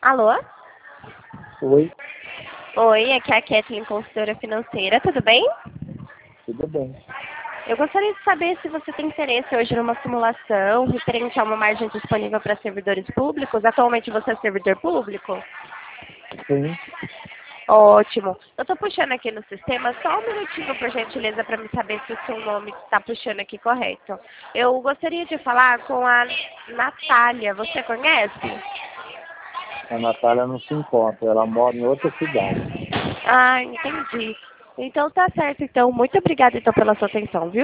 Alô? Oi, Oi, aqui é a Kathleen, consultora financeira, tudo bem? tudo bem? Eu gostaria de saber se você tem interesse hoje numa simulação referente a uma margem disponível para servidores públicos. Atualmente você é servidor público? Sim, Ótimo. Eu estou puxando aqui no sistema, só um minutinho, por gentileza, para me saber se o seu nome está puxando aqui correto. Eu gostaria de falar com a Natália, você conhece? a Natália não se encontra, ela mora em outra cidade. Ah, entendi. Então tá certo, então. Muito obrigada então pela sua atenção, viu?